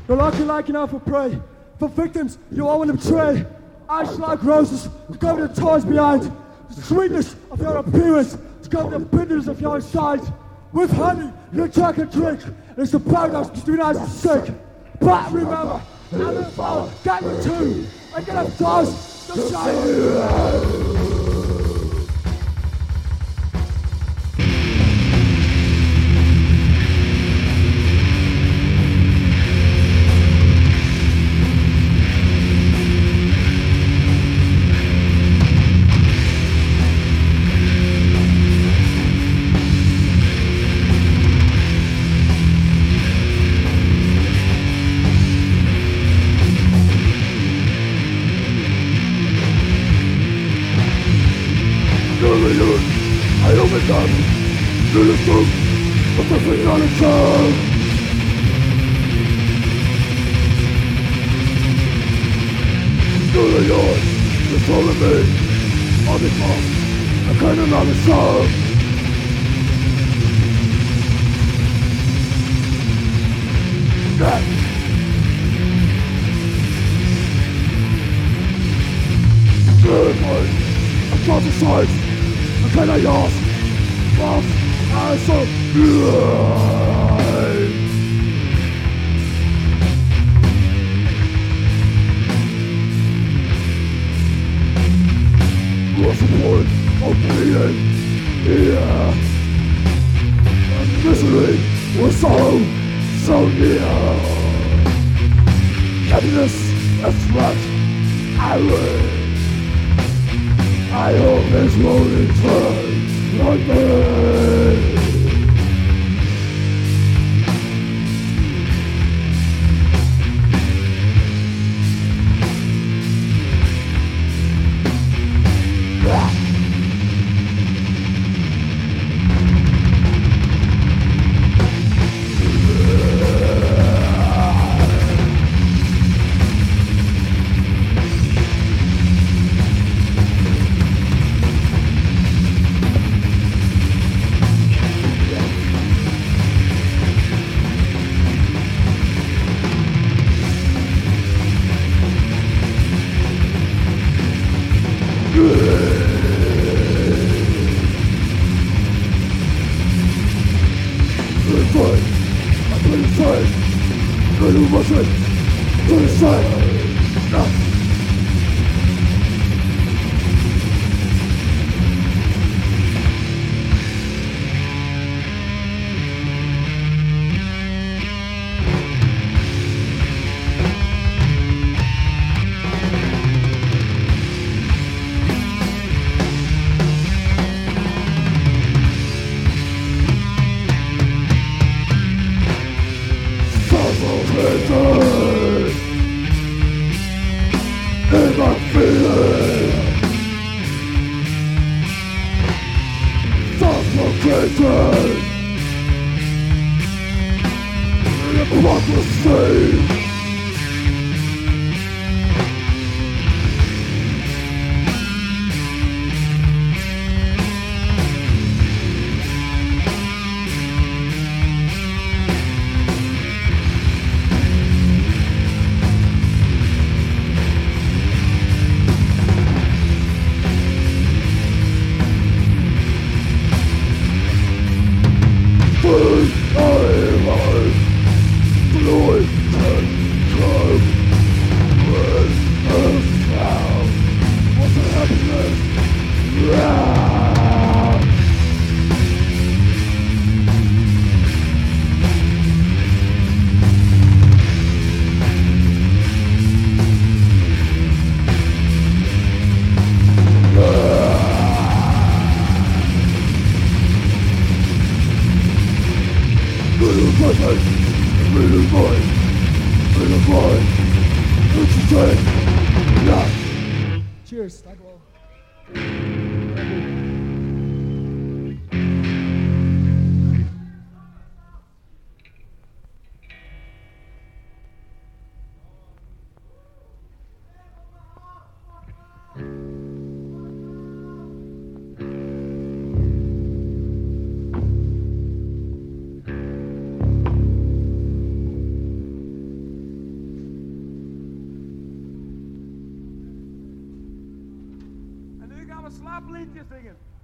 You're like an alpha prey. For victims, you all want to betray. Ash like roses, to cover the toys behind. The sweetness of your appearance, to cover the bitterness of your sight. With honey, you take a drink. It's the paradise between us and sick. But remember, I live for get me too. I get a dose to shine. I opened up to the truth of the phenomenon. To the yard, the soul of me, I'll become a kind of another song. That good one, across the sides. Can I ask? What answer? What's the point of being here? And misery was so near. Happiness, a threat, I hope this will return like me. Cheers. slaap liedjes zingen.